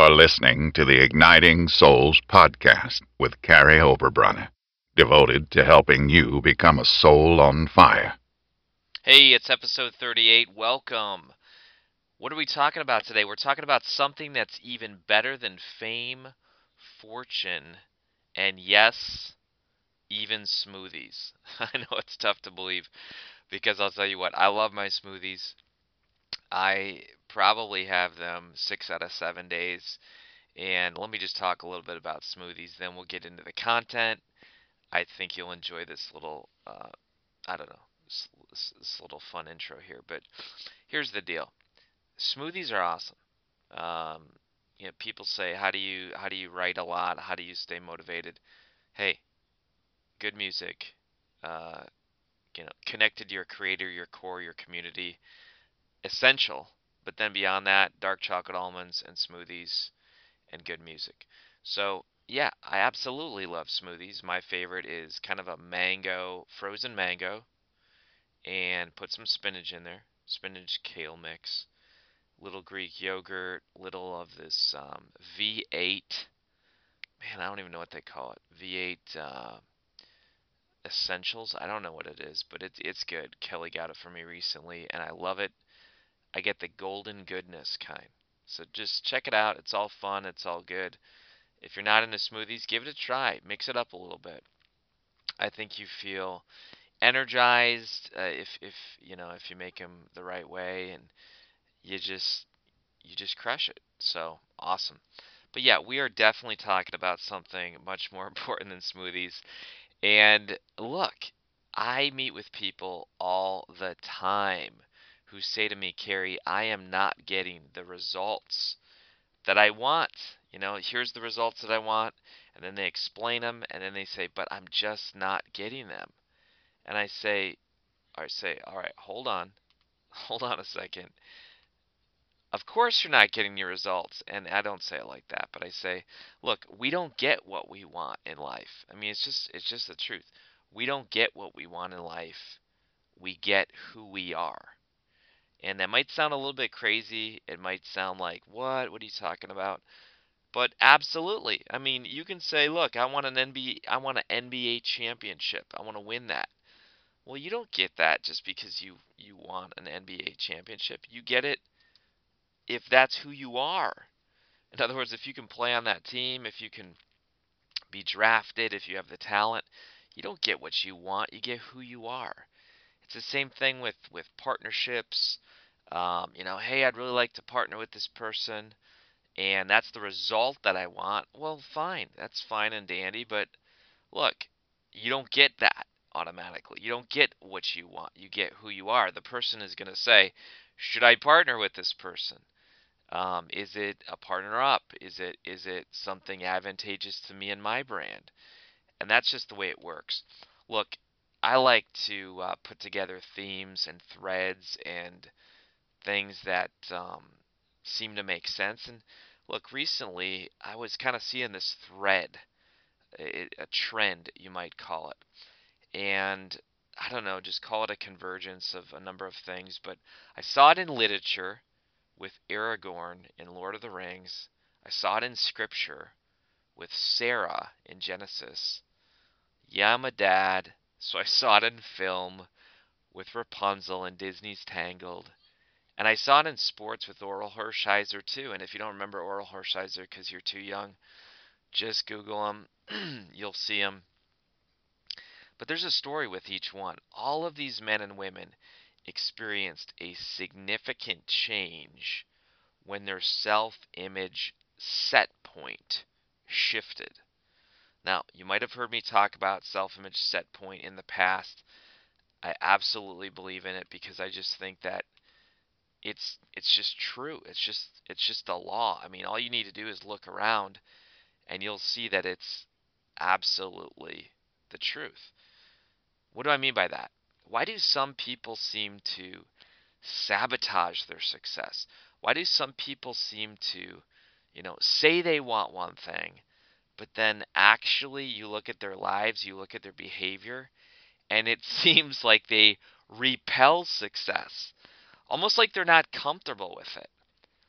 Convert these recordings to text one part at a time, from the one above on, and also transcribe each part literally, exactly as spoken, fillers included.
are listening to the Igniting Souls podcast with Carrie Oberbrunner, devoted to helping you become a soul on fire. Hey, it's episode thirty-eight. Welcome. What are we talking about today? We're talking about something that's even better than fame, fortune, and yes, even smoothies. I know it's tough to believe because I'll tell you what, I love my smoothies. I probably have them six out of seven days. And let me just talk a little bit about smoothies, then we'll get into the content. I think you'll enjoy this little, uh, I don't know, this, this, this little fun intro here. But here's the deal. Smoothies are awesome. Um, you know, people say, how do you how do you write a lot? How do you stay motivated? Hey, good music, uh, you know, connected to your creator, your core, your community, essential. But then beyond that, dark chocolate almonds and smoothies and good music. So yeah, I absolutely love smoothies. My favorite is kind of a mango, frozen mango, and put some spinach in there, spinach kale mix, little Greek yogurt, little of this um, V eight. Man, I don't even know what they call it. V eight uh, Essentials. I don't know what it is, but it's it's good. Kelly got it for me recently, and I love it. I get the golden goodness kind. So just check it out. It's all fun. It's all good. If you're not into smoothies, give it a try. Mix it up a little bit. I think you feel energized uh, if if you know if you make them the right way, and you just you just crush it. So awesome. But yeah, we are definitely talking about something much more important than smoothies. And look, I meet with people all the time who say to me, Carrie, I am not getting the results that I want. You know, here's the results that I want. And then they explain them, and then they say, but I'm just not getting them. And I say, I say, all right, hold on, hold on a second. Of course you're not getting your results. And I don't say it like that, but I say, look, we don't get what we want in life. I mean, it's just it's just the truth. We don't get what we want in life. We get who we are. And that might sound a little bit crazy. It might sound like, what? What are you talking about? But absolutely. I mean, you can say, look, I want an N B A I want an N B A championship. I want to win that. Well, you don't get that just because you you want an N B A championship. You get it if that's who you are. In other words, if you can play on that team, if you can be drafted, if you have the talent, you don't get what you want, you get who you are. It's the same thing with, with partnerships. Um, you know, hey, I'd really like to partner with this person, and that's the result that I want. Well, fine, that's fine and dandy, but look, you don't get that automatically. You don't get what you want, you get who you are. The person is going to say, should I partner with this person? Um, is it a partner up? Is it is it something advantageous to me and my brand? And that's just the way it works. Look, I like to uh, put together themes and threads and things that um, seem to make sense. And look, recently I was kind of seeing this thread, a, a trend you might call it, and I don't know, just call it a convergence of a number of things. But I saw it in literature with Aragorn in Lord of the Rings. I saw it in Scripture with Sarah in Genesis. Yeah, I'm a dad, so I saw it in film with Rapunzel in Disney's Tangled. And I saw it in sports with Oral Hershiser too. And if you don't remember Oral Hershiser because you're too young, just Google him. You'll see him. But there's a story with each one. All of these men and women experienced a significant change when their self-image set point shifted. Now, you might have heard me talk about self-image set point in the past. I absolutely believe in it because I just think that it's it's just true. It's just it's just a law. I mean, all you need to do is look around and you'll see that it's absolutely the truth. What do I mean by that? Why do some people seem to sabotage their success? Why do some people seem to, you know, say they want one thing, but then actually you look at their lives, you look at their behavior, and it seems like they repel success, almost like they're not comfortable with it.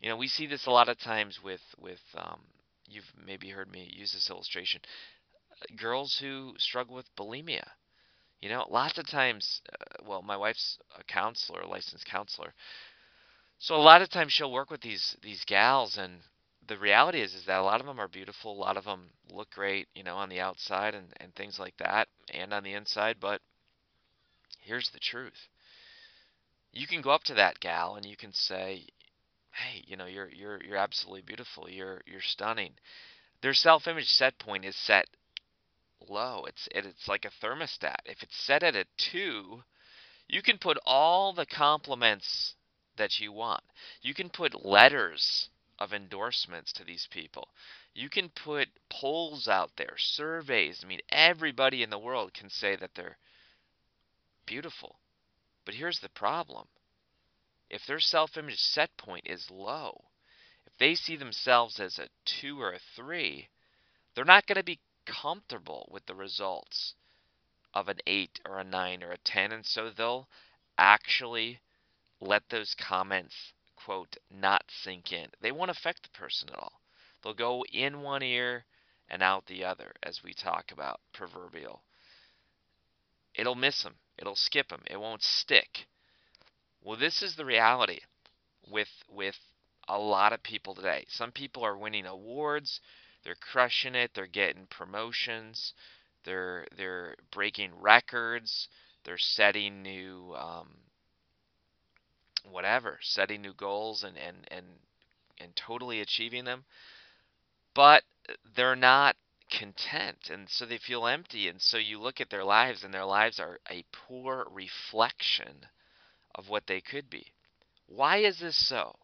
You know, we see this a lot of times with with um, you've maybe heard me use this illustration. Girls who struggle with bulimia. You know, lots of times, uh, well, my wife's a counselor, a licensed counselor. So a lot of times she'll work with these these gals, and the reality is is that a lot of them are beautiful, a lot of them look great, you know, on the outside and and things like that, and on the inside. But here's the truth: you can go up to that gal and you can say, "Hey, you know, you're you're you're absolutely beautiful. You're you're stunning." Their self-image set point is set low. It's it, it's like a thermostat. If it's set at a two, you can put all the compliments that you want. You can put letters of endorsements to these people. You can put polls out there, surveys. I mean, everybody in the world can say that they're beautiful. But here's the problem. If their self-image set point is low, if they see themselves as a two or a three, they're not going to be comfortable with the results of an eight or a nine or a ten, and so they'll actually let those comments, quote, not sink in. They won't affect the person at all. They'll go in one ear and out the other, as we talk about proverbial. It'll miss them. It'll skip them. It won't stick. Well, this is the reality with with a lot of people today. Some people are winning awards. They're crushing it. They're getting promotions. They're they're breaking records. They're setting new um, whatever, setting new goals and, and, and, and totally achieving them. But they're not content, and so they feel empty. And so you look at their lives, and their lives are a poor reflection of what they could be. Why is this so?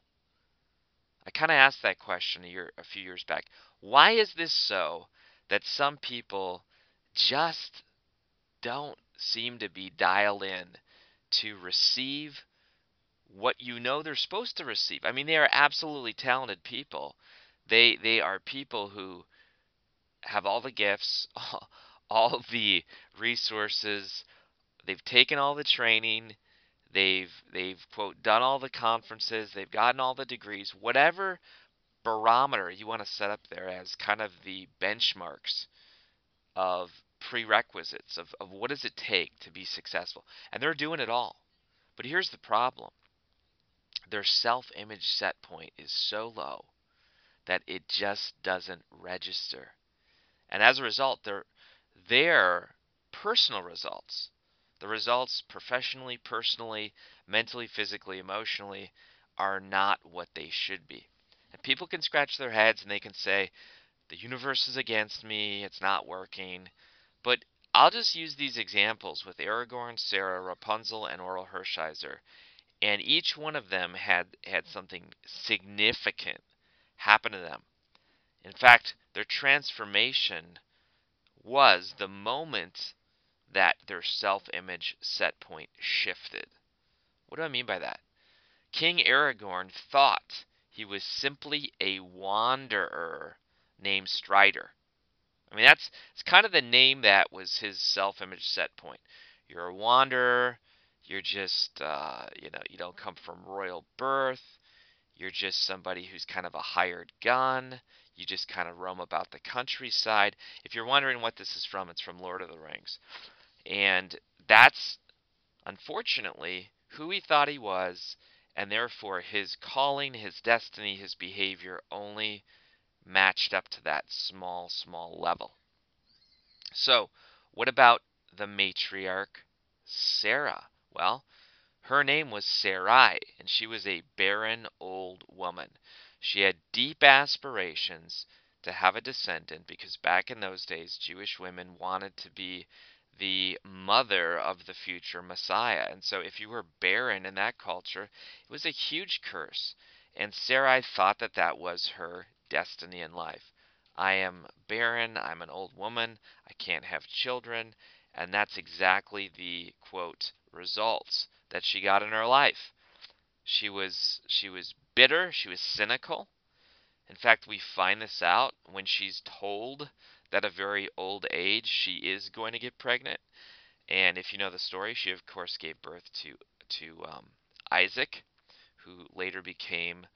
I kind of asked that question a year, a few years back. Why is this so that some people just don't seem to be dialed in to receive what you know they're supposed to receive? I mean, they are absolutely talented people. They they are people who have all the gifts, all, all the resources. They've taken all the training. They've they've quote done all the conferences. They've gotten all the degrees. Whatever barometer you want to set up there as kind of the benchmarks of prerequisites of, of what does it take to be successful. And they're doing it all. But here's the problem. Their self-image set point is so low that it just doesn't register. And as a result, their their personal results, the results professionally, personally, mentally, physically, emotionally, are not what they should be. And people can scratch their heads and they can say, the universe is against me, it's not working. But I'll just use these examples with Aragorn, Sarah, Rapunzel, and Oral Hershiser. And each one of them had, had something significant happen to them. In fact, their transformation was the moment that their self-image set point shifted. What do I mean by that? King Aragorn thought he was simply a wanderer named Strider. I mean, that's it's kind of the name that was his self-image set point. You're a wanderer. You're just, uh, you know, you don't come from royal birth. You're just somebody who's kind of a hired gun. You just kind of roam about the countryside. If you're wondering what this is from, it's from Lord of the Rings. And that's, unfortunately, who he thought he was, and therefore his calling, his destiny, his behavior only matched up to that small, small level. So, what about the matriarch Sarah? Well, her name was Sarai, and she was a barren old woman. She had deep aspirations to have a descendant because back in those days, Jewish women wanted to be the mother of the future Messiah. And so if you were barren in that culture, it was a huge curse. And Sarai thought that that was her destiny in life. I am barren, I'm an old woman, I can't have children, and that's exactly the, quote, results that she got in her life. She was she was bitter, she was cynical. In fact, we find this out when she's told that at a very old age she is going to get pregnant. And if you know the story, she of course gave birth to to um, Isaac, who later became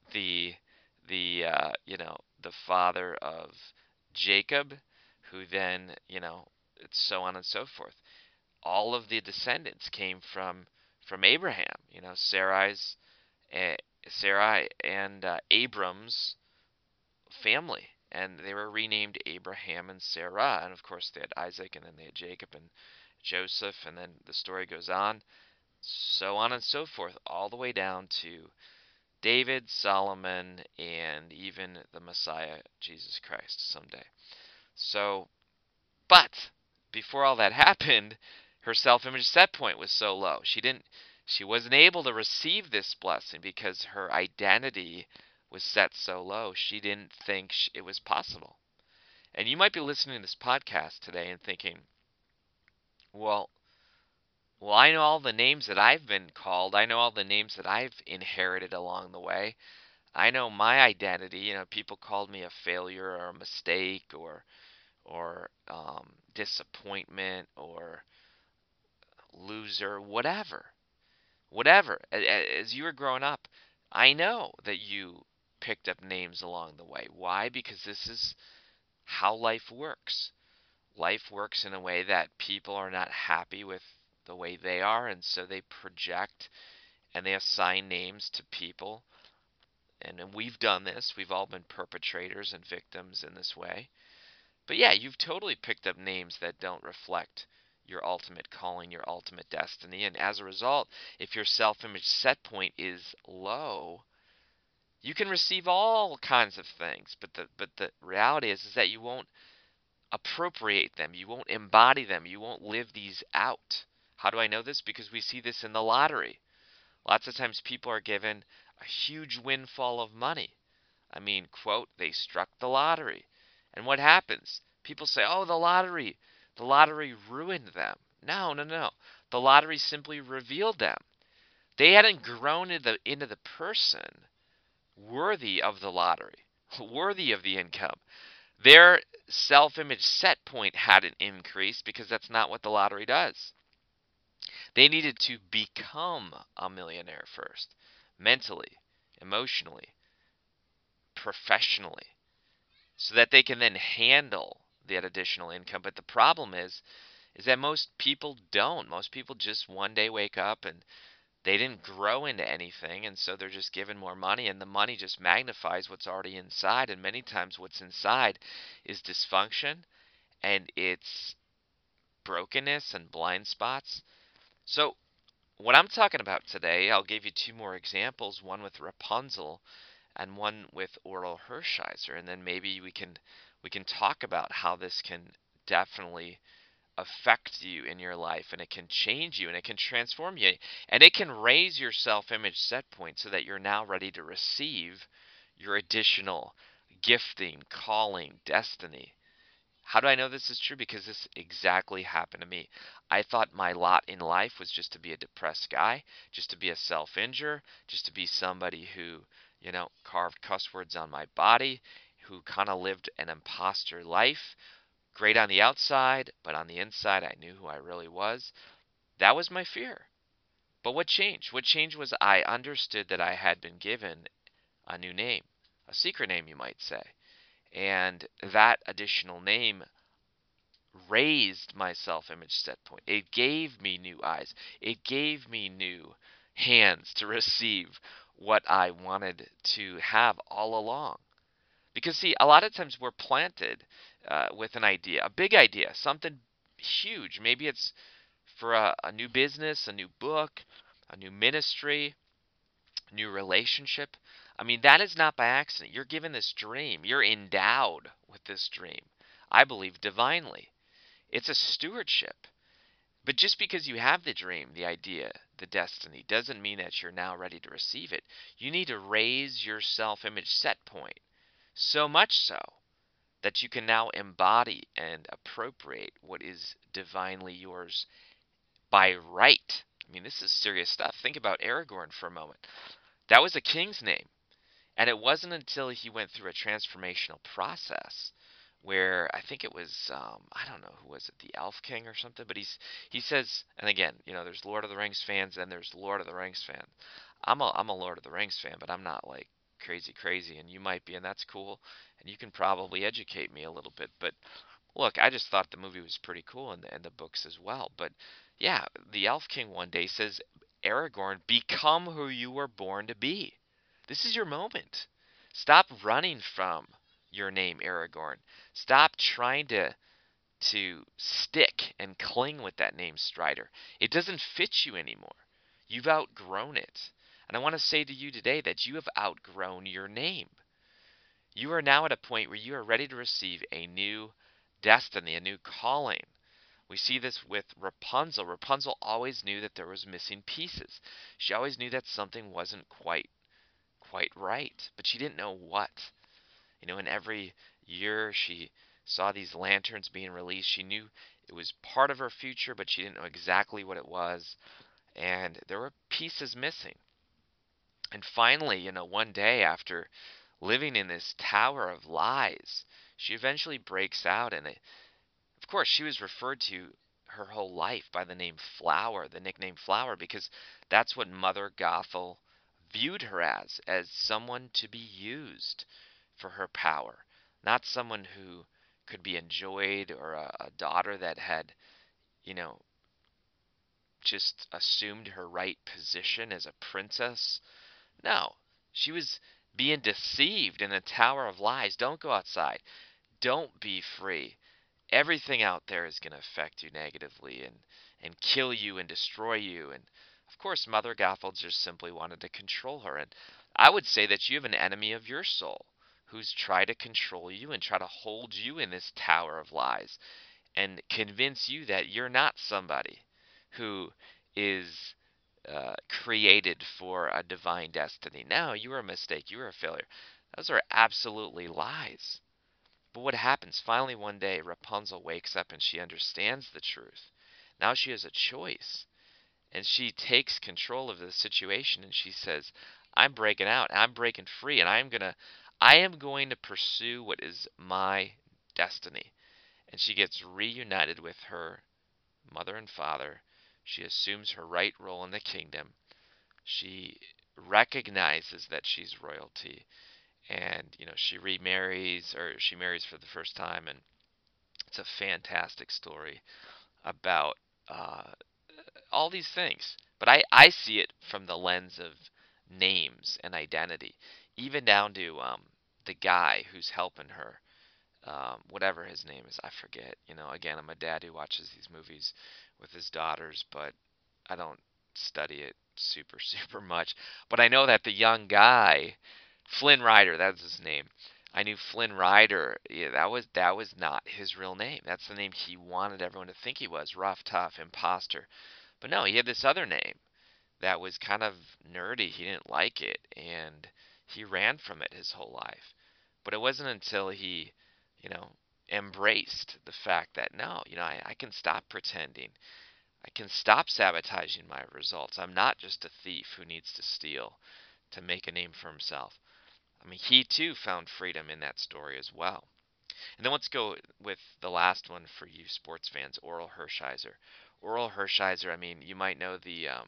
the the uh, you know the father of Jacob, who then you know it's so on and so forth. All of the descendants came from from Abraham. You know, Sarai's uh, Sarai and uh, Abram's family, and they were renamed Abraham and Sarah. And of course, they had Isaac, and then they had Jacob and Joseph, and then the story goes on, so on and so forth, all the way down to David, Solomon, and even the Messiah, Jesus Christ, someday. So, but before all that happened, her self-image set point was so low. She didn't she wasn't able to receive this blessing because her identity was set so low. She didn't think it was possible. And you might be listening to this podcast today and thinking, well, well, I know all the names that I've been called. I know all the names that I've inherited along the way. I know my identity. You know, people called me a failure or a mistake or or um, disappointment or loser, whatever, whatever. As you were growing up, I know that you picked up names along the way. Why? Because this is how life works. Life works in a way that people are not happy with the way they are, and so they project and they assign names to people. And, and we've done this. We've all been perpetrators and victims in this way. But yeah, you've totally picked up names that don't reflect your ultimate calling, your ultimate destiny. And as a result, if your self-image set point is low, you can receive all kinds of things. But the but the reality is is that you won't appropriate them. You won't embody them. You won't live these out. How do I know this? Because we see this in the lottery. Lots of times people are given a huge windfall of money. I mean, quote, they struck the lottery. And what happens? People say, oh, the lottery, the lottery ruined them. No, no, no. The lottery simply revealed them. They hadn't grown into the, into the person worthy of the lottery, worthy of the income. Their self-image set point hadn't increased because that's not what the lottery does. They needed to become a millionaire first, mentally, emotionally, professionally, so that they can then handle that additional income. But the problem is, is that most people don't. Most people just one day wake up and they didn't grow into anything, and so they're just given more money, and the money just magnifies what's already inside. And many times what's inside is dysfunction, and it's brokenness and blind spots. So what I'm talking about today, I'll give you two more examples, one with Rapunzel and one with Orel Hershiser, and then maybe we can we can talk about how this can definitely affect you in your life, and it can change you, and it can transform you, and it can raise your self-image set point so that you're now ready to receive your additional gifting, calling, destiny. How do I know this is true? Because this exactly happened to me. I thought my lot in life was just to be a depressed guy, just to be a self-injure, just to be somebody who, you know, carved cuss words on my body, who kind of lived an imposter life. Great on the outside, but on the inside I knew who I really was. That was my fear. But what changed? What changed was I understood that I had been given a new name, a secret name, you might say. And that additional name raised my self-image set point. It gave me new eyes. It gave me new hands to receive what I wanted to have all along. Because, see, a lot of times we're planted uh, with an idea, a big idea, something huge. Maybe it's for a, a new business, a new book, a new ministry, a new relationship. I mean, that is not by accident. You're given this dream. You're endowed with this dream, I believe, divinely. It's a stewardship. But just because you have the dream, the idea, the destiny, doesn't mean that you're now ready to receive it. You need to raise your self-image set point. So much so that you can now embody and appropriate what is divinely yours by right. I mean, this is serious stuff. Think about Aragorn for a moment. That was a king's name. And it wasn't until he went through a transformational process where I think it was, um, I don't know, who was it, the Elf King or something? But he's he says, and again, you know, there's Lord of the Rings fans and there's Lord of the Rings fan. I'm a, I'm a Lord of the Rings fan, but I'm not like crazy, crazy, and you might be, and that's cool, and you can probably educate me a little bit. But look, I just thought the movie was pretty cool, and the, and the books as well. But yeah, the Elf King one day says, Aragorn, become who you were born to be. This is your moment. Stop running from your name, Aragorn. Stop trying to to stick and cling with that name, Strider. It doesn't fit you anymore. You've outgrown it. And I want to say to you today that you have outgrown your name. You are now at a point where you are ready to receive a new destiny, a new calling. We see this with Rapunzel. Rapunzel always knew that there was missing pieces. She always knew that something wasn't quite quite right, but she didn't know what. You know, in every year she saw these lanterns being released. She knew it was part of her future, but she didn't know exactly what it was, and there were pieces missing. And finally, you know, one day after living in this tower of lies, she eventually breaks out, and it, of course, she was referred to her whole life by the name Flower, the nickname Flower, because that's what Mother Gothel viewed her as, as someone to be used for her power, not someone who could be enjoyed, or a, a daughter that had, you know, just assumed her right position as a princess. No, she was being deceived in a tower of lies. Don't go outside. Don't be free. Everything out there is going to affect you negatively and, and kill you and destroy you. And of course, Mother Gothel just simply wanted to control her. And I would say that you have an enemy of your soul who's tried to control you and try to hold you in this tower of lies and convince you that you're not somebody who is uh, created for a divine destiny. No, you were a mistake. You were a failure. Those are absolutely lies. But what happens? Finally, one day, Rapunzel wakes up and she understands the truth. Now she has a choice. And she takes control of the situation and she says, I'm breaking out. I'm breaking free. And I'm going to I am going to pursue what is my destiny. And she gets reunited with her mother and father. She assumes her right role in the kingdom. She recognizes that she's royalty. And, you know, she remarries, or she marries for the first time. And it's a fantastic story about uh, all these things. But I, I see it from the lens of names and identity, even down to um, the guy who's helping her, um, whatever his name is, I forget. You know, again, I'm a dad who watches these movies with his daughters, but I don't study it super, super much. But I know that the young guy, Flynn Rider, that's his name. I knew Flynn Rider. Yeah, that was that was not his real name. That's the name he wanted everyone to think he was, rough, tough, imposter. But no, he had this other name that was kind of nerdy. He didn't like it, and he ran from it his whole life. But it wasn't until he, you know, embraced the fact that no, you know, I, I can stop pretending. I can stop sabotaging my results. I'm not just a thief who needs to steal to make a name for himself. I mean, he too found freedom in that story as well. And then let's go with the last one for you sports fans, Orel Hershiser. Orel Hershiser, I mean, you might know the, um,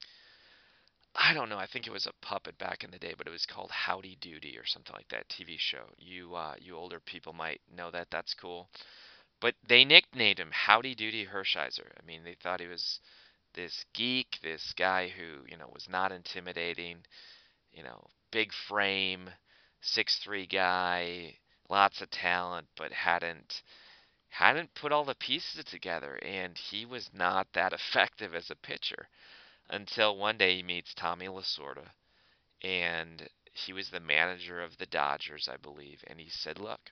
I don't know, I think it was a puppet back in the day, but it was called Howdy Doody or something like that, T V show. You, uh, you older people might know that. That's cool. But they nicknamed him Howdy Doody Hershiser. I mean, they thought he was this geek, this guy who, you know, was not intimidating, you know, big frame, six three guy, lots of talent, but hadn't hadn't put all the pieces together, and he was not that effective as a pitcher until one day he meets Tommy Lasorda, and he was the manager of the Dodgers, I believe, and he said, "Look,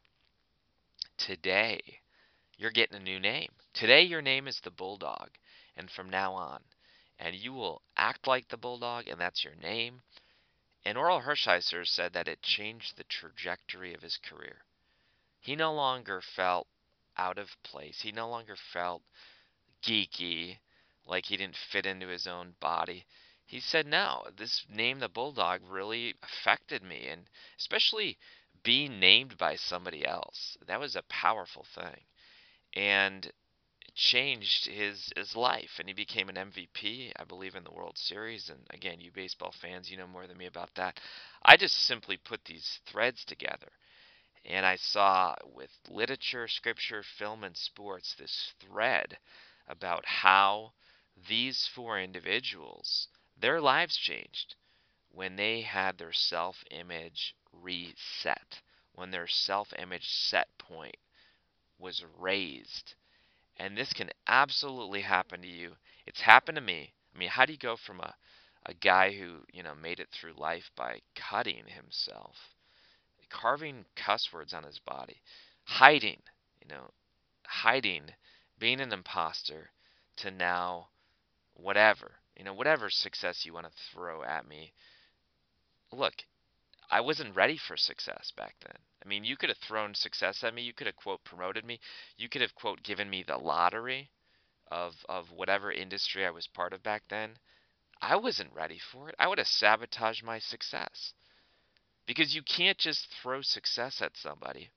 today you're getting a new name. Today your name is the Bulldog, and from now on, and you will act like the Bulldog, and that's your name." And Orel Hershiser said that it changed the trajectory of his career. He no longer felt out of place. He no longer felt geeky, like he didn't fit into his own body. He said, no, this name, the Bulldog, really affected me, and especially being named by somebody else. That was a powerful thing. And changed his his life, and he became an M V P, I believe, in the World Series. And again, you baseball fans, you know more than me about that. I just simply put these threads together, and I saw with literature, scripture, film, and sports this thread about how these four individuals, their lives changed when they had their self-image reset, when their self-image set point was raised. And this can absolutely happen to you. It's happened to me. I mean, how do you go from a, a guy who, you know, made it through life by cutting himself, carving cuss words on his body, hiding, you know, hiding, being an imposter, to now whatever, you know, whatever success you want to throw at me. Look, I wasn't ready for success back then. I mean, you could have thrown success at me. You could have, quote, promoted me. You could have, quote, given me the lottery of, of whatever industry I was part of back then. I wasn't ready for it. I would have sabotaged my success. Because you can't just throw success at somebody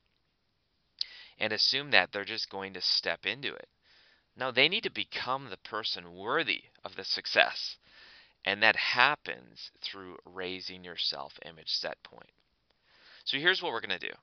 and assume that they're just going to step into it. No, they need to become the person worthy of the success. And that happens through raising your self-image set point. So here's what we're going to do.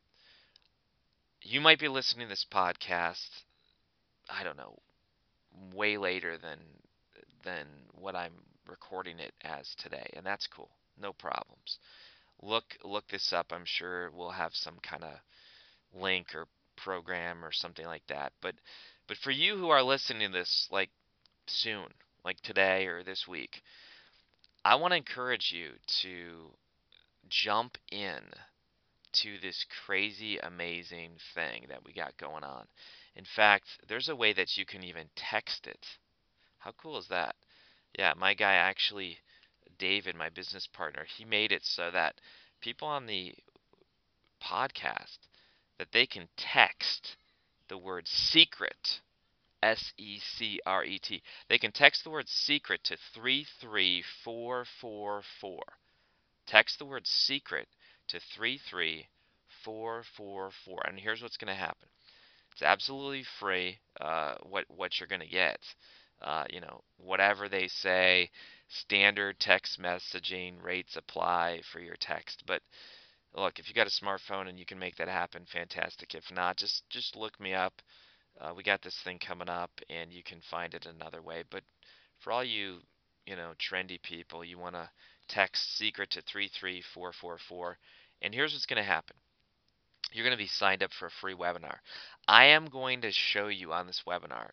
You might be listening to this podcast, I don't know, way later than than what I'm recording it as today, and that's cool. No problems. Look look this up. I'm sure we'll have some kind of link or program or something like that. But but for you who are listening to this like soon, like today or this week, I want to encourage you to jump in to this crazy, amazing thing that we got going on. In fact, there's a way that you can even text it. How cool is that? Yeah, my guy actually, David, my business partner, he made it so that people on the podcast, that they can text the word secret, S E C R E T. They can text the word secret to three three four four four. Text the word secret to three three four four four. And here's what's going to happen. It's absolutely free, uh, what, what you're going to get. Uh, you know, whatever they say, standard text messaging rates apply for your text. But look, if you got a smartphone and you can make that happen, fantastic. If not, just just look me up. Uh, we got this thing coming up, and you can find it another way. But for all you, you know, trendy people, you want to text secret to three three four four four. And here's what's going to happen. You're going to be signed up for a free webinar. I am going to show you on this webinar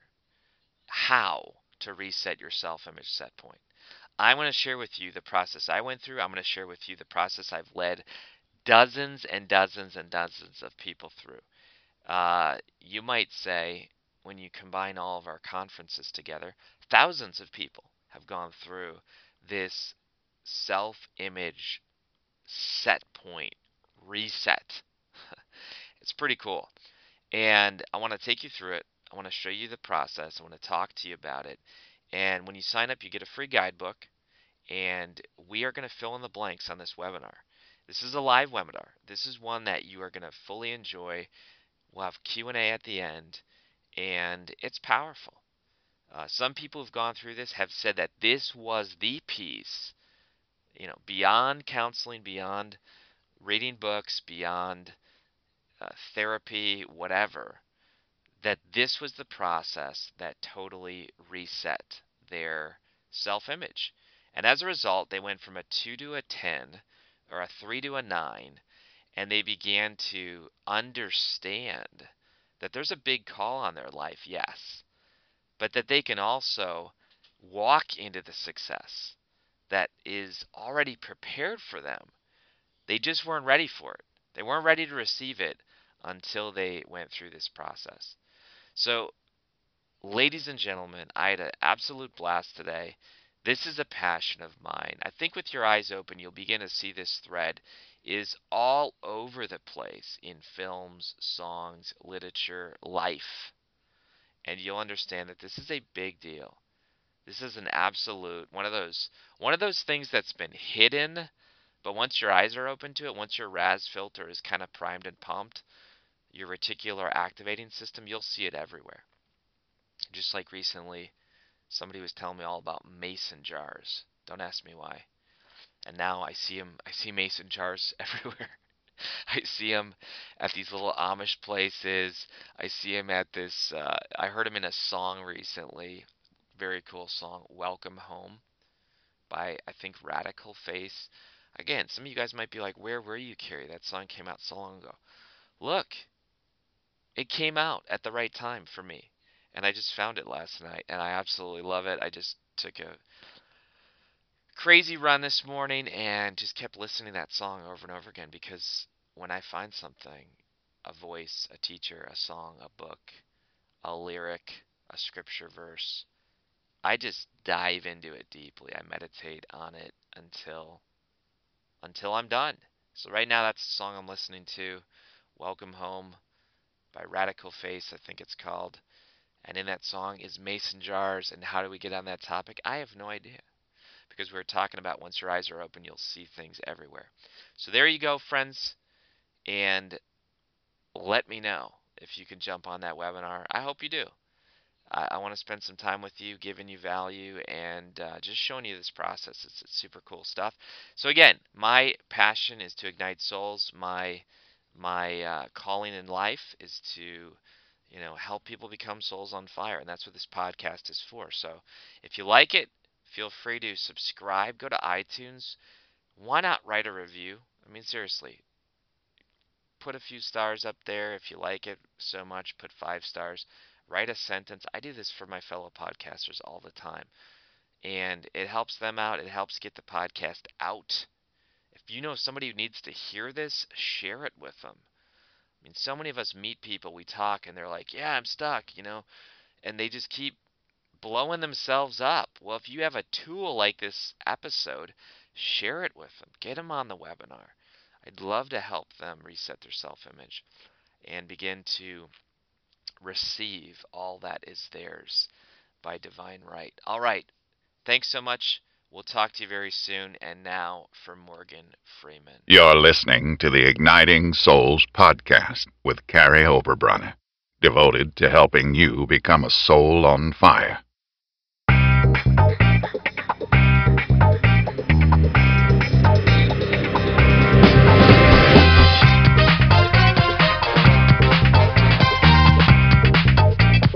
how to reset your self-image set point. I'm going to share with you the process I went through. I'm going to share with you the process I've led dozens and dozens and dozens of people through. Uh, you might say, when you combine all of our conferences together, thousands of people have gone through this self-image set point reset. It's pretty cool. And I want to take you through it. I want to show you the process. I want to talk to you about it. And when you sign up, you get a free guidebook. And we are going to fill in the blanks on this webinar. This is a live webinar. This is one that you are going to fully enjoy. We'll have Q and A at the end. And it's powerful. Uh, some people who've gone through this have said that this was the piece, you know, beyond counseling, beyond reading books, beyond uh, therapy, whatever, that this was the process that totally reset their self-image. And as a result, they went from a two to a ten, or a three to a nine, and they began to understand that there's a big call on their life, yes, but that they can also walk into the success that is already prepared for them. They just weren't ready for it. They weren't ready to receive it until they went through this process. So, ladies and gentlemen, I had an absolute blast today. This is a passion of mine. I think with your eyes open, you'll begin to see this thread is all over the place in films, songs, literature, life. And you'll understand that this is a big deal. This is an absolute one of those one of those things that's been hidden, but once your eyes are open to it, once your R A S filter is kind of primed and pumped, your reticular activating system, you'll see it everywhere. Just like recently, somebody was telling me all about mason jars. Don't ask me why. And now I see them. I see mason jars everywhere. I see them at these little Amish places. I see them at this. Uh, I heard them in a song recently. Very cool song, "Welcome Home" by I think Radical Face. Again, some of you guys might be like, "Where were you, Carrie? That song came out so long ago." Look, it came out at the right time for me, and I just found it last night, and I absolutely love it. I just took a crazy run this morning and just kept listening to that song over and over again because when I find something, a voice, a teacher, a song, a book, a lyric, a scripture verse, I just dive into it deeply. I meditate on it until until I'm done. So right now that's the song I'm listening to, "Welcome Home" by Radical Face, I think it's called. And in that song is mason jars. And how do we get on that topic? I have no idea. Because we were talking about once your eyes are open, you'll see things everywhere. So there you go, friends. And let me know if you can jump on that webinar. I hope you do. I, I want to spend some time with you, giving you value, and uh, just showing you this process. It's, it's super cool stuff. So again, my passion is to ignite souls. My my uh, calling in life is to, you know, help people become souls on fire, and that's what this podcast is for. So if you like it, feel free to subscribe. Go to iTunes. Why not write a review? I mean, seriously, put a few stars up there if you like it so much. Put five stars. Write a sentence. I do this for my fellow podcasters all the time, and it helps them out. It helps get the podcast out. If you know somebody who needs to hear this, share it with them. I mean, so many of us meet people, we talk, and they're like, "Yeah, I'm stuck," you know, and they just keep blowing themselves up. Well, if you have a tool like this episode, share it with them. Get them on the webinar. I'd love to help them reset their self-image and begin to receive all that is theirs by divine right. All right. Thanks so much. We'll talk to you very soon. And now for Morgan Freeman. You're listening to the Igniting Souls podcast with Carrie Overbrunner, devoted to helping you become a soul on fire.